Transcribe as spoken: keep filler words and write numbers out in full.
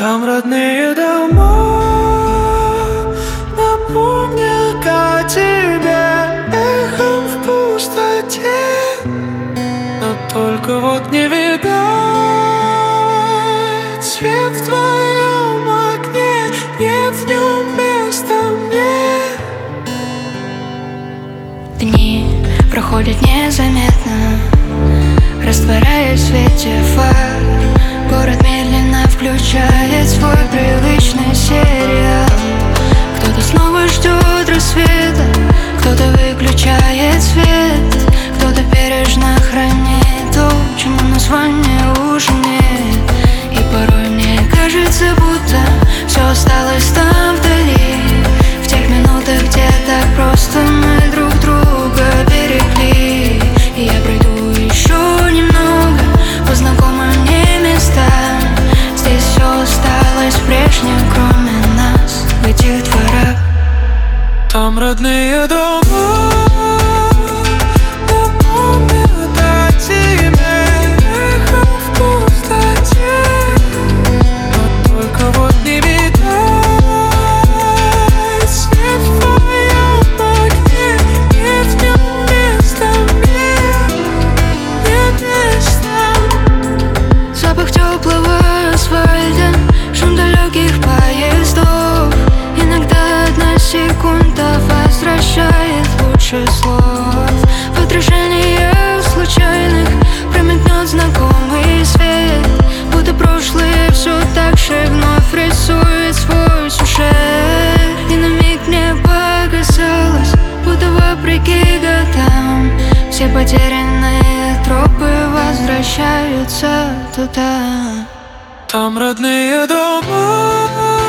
Там родные дома напомнят о тебе эхом в пустоте. Но только вот не видать свет в твоем окне, нет в нем места мне. Дни проходят незаметно, растворяясь в свете фар. Город медленно включает свой привычный сериал. Кто-то снова ждет рассвета, кто-то выключает свет, кто-то бережно хранит то, чему названия уже нет. И порой мне кажется, будто все осталось там вдали, в тех минутах, где так просто мы друг друга берегли. И я пройду еще немного по знакомым мне местам. Здесь все осталось прежним, кроме нас, в этих дворах. Там родные дома напомнят о тебе эхом в пустоте. Но только вот не видать свет в твоем окне, нет в нем места мне, нет места. Запах теплого асфальта, шум далеких поездов. Иногда одна секунда возвращает лучше слов. В отражениях случайных промелькнет знакомый свет, будто прошлое все так же вновь рисует свой сюжет. И на миг мне показалось, будто вопреки годам все потерянные тропы возвращаются туда. Там родные дома